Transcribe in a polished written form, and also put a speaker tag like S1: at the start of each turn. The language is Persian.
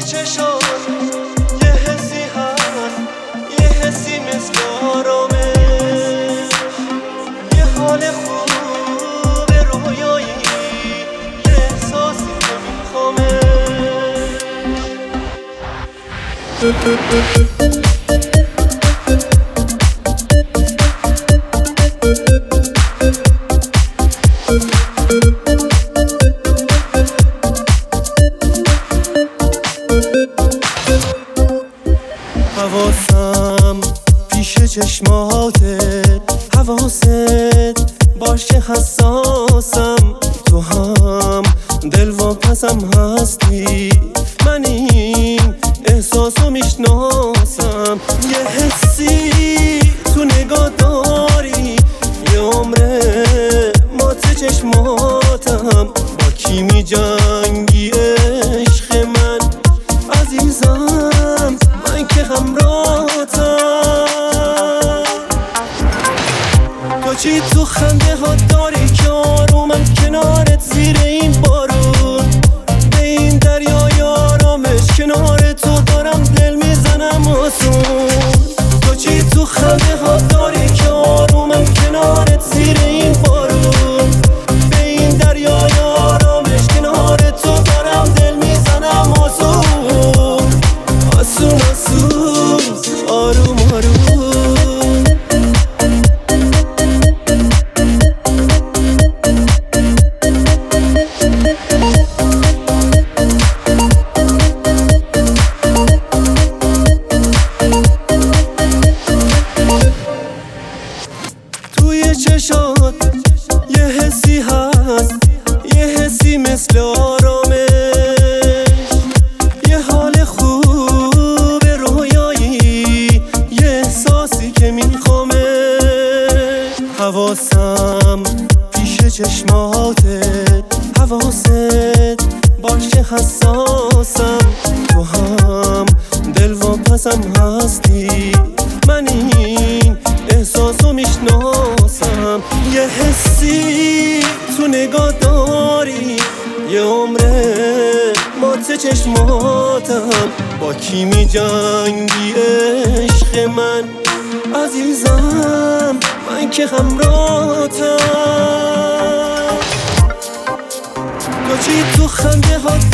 S1: چشات یه حسی هست، یه حسی مثل آرامش، یه حال خوب رویایی، یه احساسی که میخوامه. حواسم پیش چشماتت، حواست باشه حساسم، تو هم دلواپسم هستی، من این احساسو میشناسم. یه حسی تو نگاه داری، یه عمره مات چشماتم، با کی میجنگی عشق من عزیزم، من که همراهتم. تو چی تو خنده ها داری که آرومم کنارت زیر این بارون، به این دریای آرامش کنار تو دارم دل میزنم آسون. تو چی تو خنده ها داری که آرومم کنارت زیر این بارون، به این دریای آرامش کنار تو دارم دل میزنم آسون. آسون آسون آروم آروم. توی چشات یه حسی هست، یه حسی مثل آرامش، یه حال خوب رویایی، یه احساسی که میخوامه. حواسم پیش چشماتت، حواست باشه حساسم، تو هم دلواپسم هستی، من این احساسو میشناسم. یه حسی تو نگاه داری، یه عمره مات چشماتم، با کی میجنگی عشق من عزیزم، من که همراهتم. تو چی تو خنده ها